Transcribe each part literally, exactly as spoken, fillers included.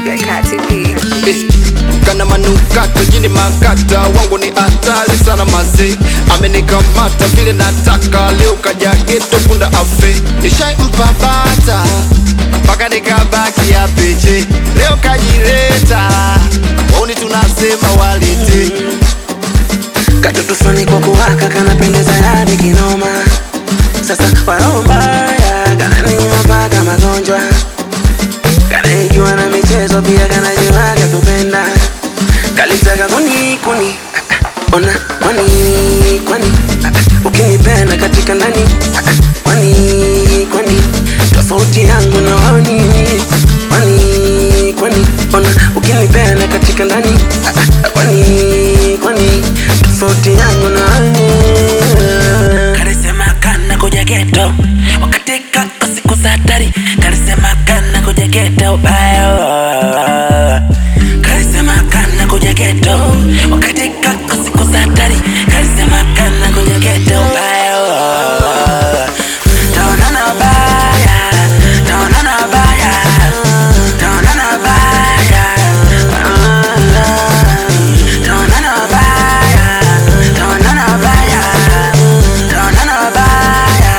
Kana manukato jini makata, wangu ni hatari sana mazi. Amenikamata vile nataka, leo kaja geto punda afe. Nishai mpapata paka nikabaki ya peche, leo kajireta wauni tunasema walete. Katoto fulani kwa kuwaka kanapendeza hadi kinoma. Sasa warombaya kananiuma mpaka magonjwa. Kanaijua na michezo pia kanajiwaga kupenda. Kalitaka kuni kuni ona kwani kwani ukinipenda katika ndani kwani kwani tofauti yangu na wani kwani kwani ona ukinipenda katika ndani kwani kwani tofauti yangu na wani. Kalisema kana kuja ghetto wakati kako siku za hatari. Kalisema kana kuja ghetto bayo. Kalisema kana kuja ghetto wakati kako siku za hatari. Kalisema kana kuja ghetto bayo. Taonana baya, taonana baya, taonana baya, taonana baya, taonana baya, taonana baya.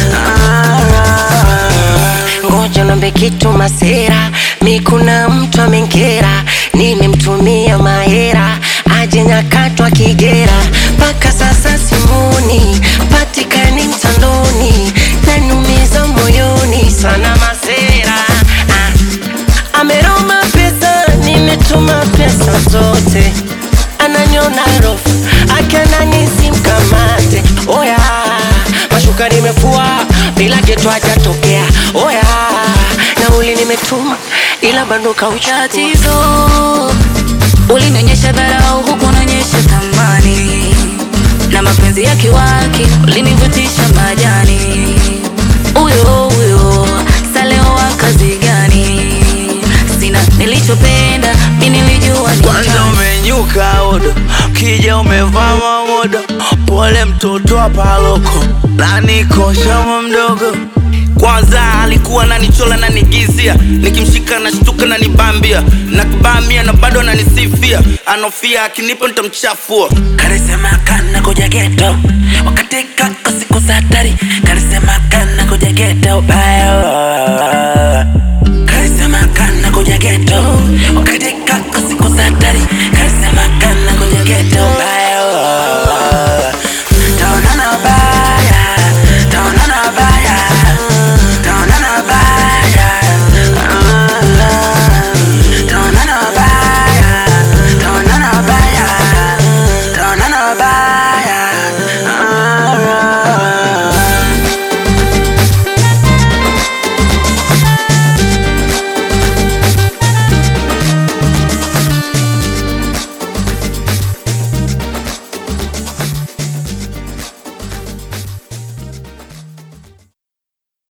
Ngoja niambie kitu masera, mi kuna mtu amenikera, nimemtumia mahera aje nyakatwa Kigera. Paka sasa simuni patikani mtandoni, nanumiza moyoni sana masera. ah. Ameroma pesa, nimetuma pesa zote, ananyona rofu akana nisimkamate. Oya mashuka nimefua bila geto hajatokea. Oya nauli nimetuma ila bando kauchatizo. Ulinionyesha dharau huku unaonyesha thamani, na mapenzi ya kiwaki ulinivutisha majani. Uyo uyo saleo wa kazi gani? Sina nilichopenda mimi nilijua ni kwanza umenyuka odo, kija umevaa mamodo. Pole mtoto wa paloko na niko shama mdogo. Kwanza alikuwa ananichola na nigizia, nikimshika na shtuka na nibambia, na kibamia na bado ananisifia, anofia akinipo nitamchafua. Kalisema kana kuja ghetto wakati kako siku za hatari. Kalisema kana kuja ghetto bayo.